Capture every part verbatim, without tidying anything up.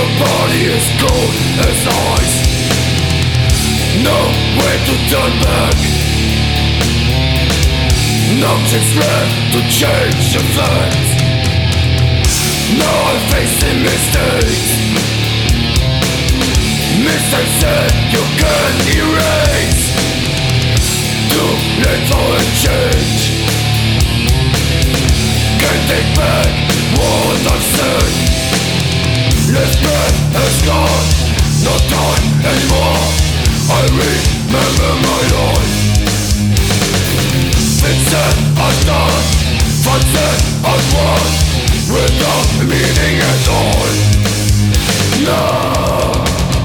your body is cold as ice. No way to turn back. No chance left to change the facts. Now I'm facing mistakes. Mistakes that you can't erase. Too late for a change. Can't take back what I've said. Last breath has gone, no time anymore. I remember my life. Things that I've done, fights that I've won, without meaning at all. No.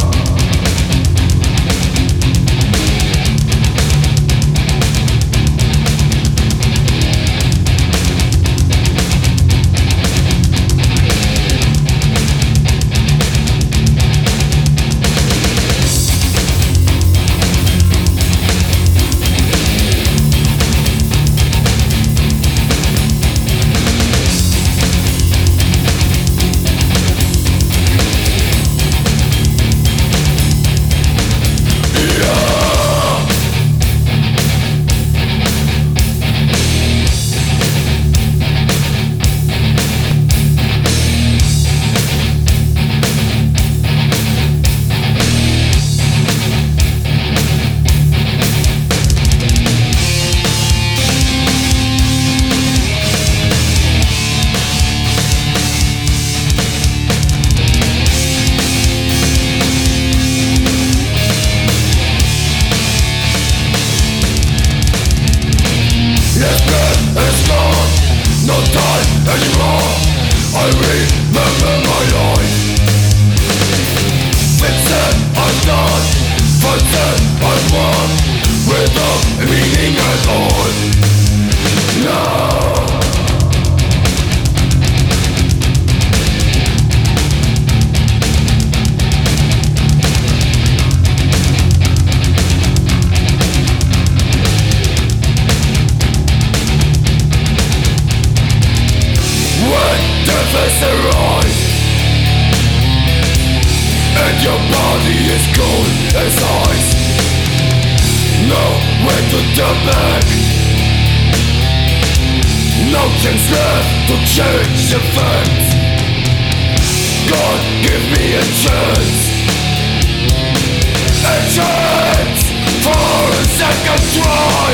Last breath is gone, no time anymore. I remember my life. Things that I've done, fights that I've won, without meaning at all. No. Death has arrived, and your body is cold as ice. No way to turn back. No chance left to change the facts. God, give me a chance. A chance for a second try.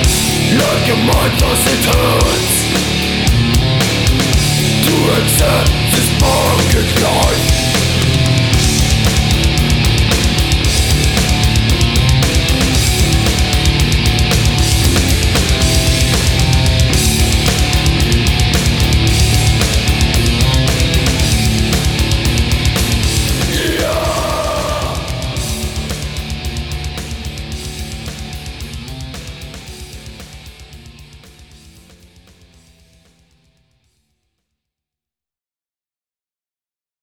Like a mind lost, it hurts to accept